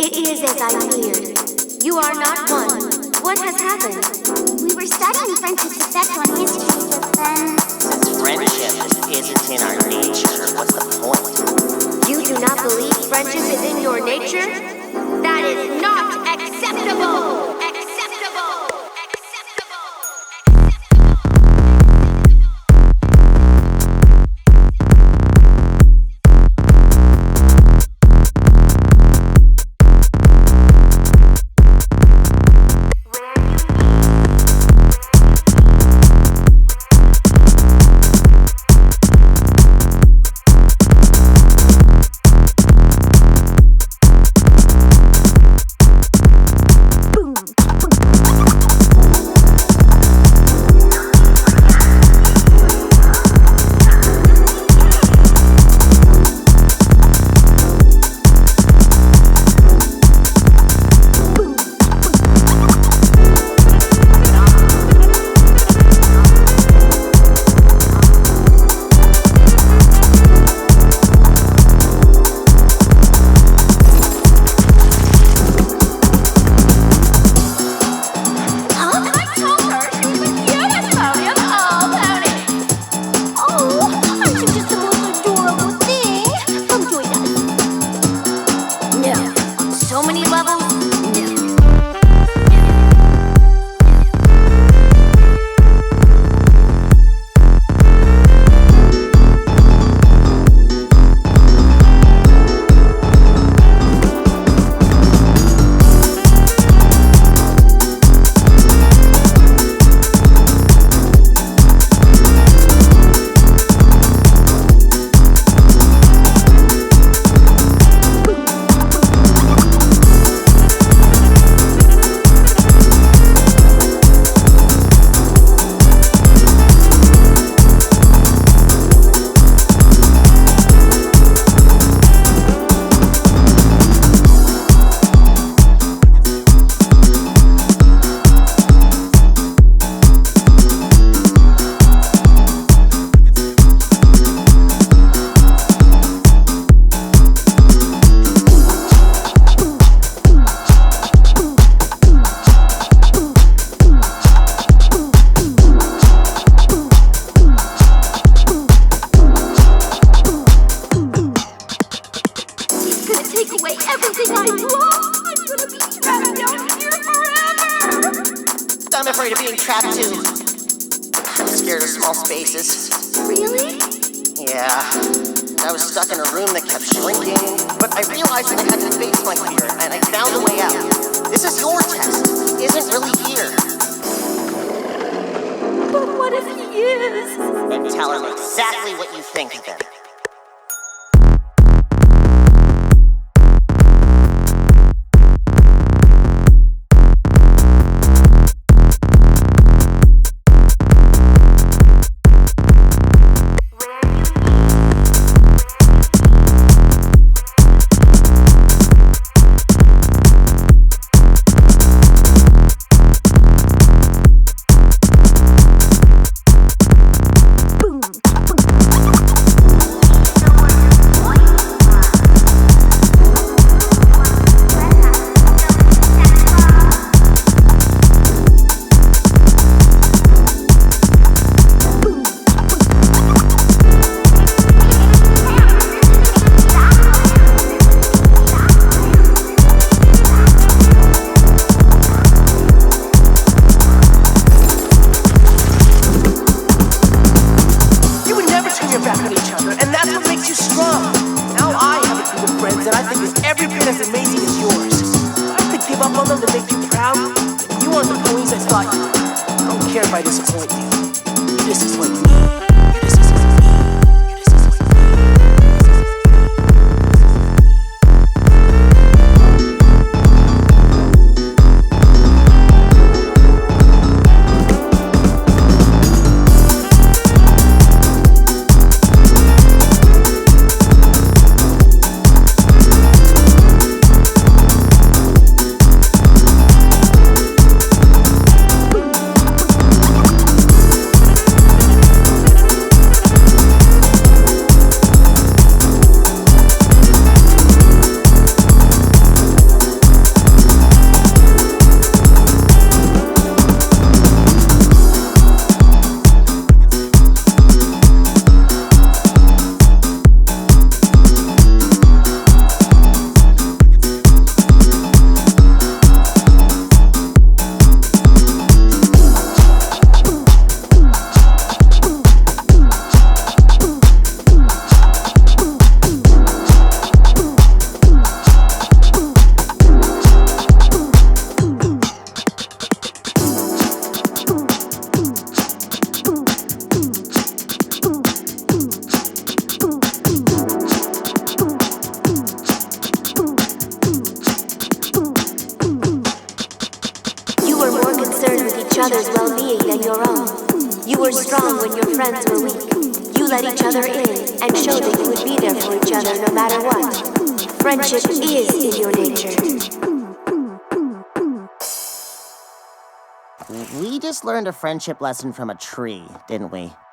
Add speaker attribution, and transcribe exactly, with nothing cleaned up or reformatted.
Speaker 1: It is as I feared. You are not one. What has happened?
Speaker 2: We were studying friendship's effect on history, but then...
Speaker 3: Since friendship isn't in our nature, what's the point?
Speaker 1: You do not believe friendship is in your nature? That is not acceptable! Acceptable!
Speaker 3: I'm afraid of being trapped too. I'm scared of small spaces.
Speaker 1: Really?
Speaker 3: Yeah. I was stuck in a room that kept shrinking, but I realized that I had to face my fear, and I found a way out. This is your test. He isn't really here.
Speaker 1: But what if he is?
Speaker 3: Then tell him exactly what you think of him.
Speaker 1: strong when your friends were weak. You let each other in and showed that you would be there for each other no matter what. Friendship is in your nature.
Speaker 3: We just learned a friendship lesson from a tree, didn't we?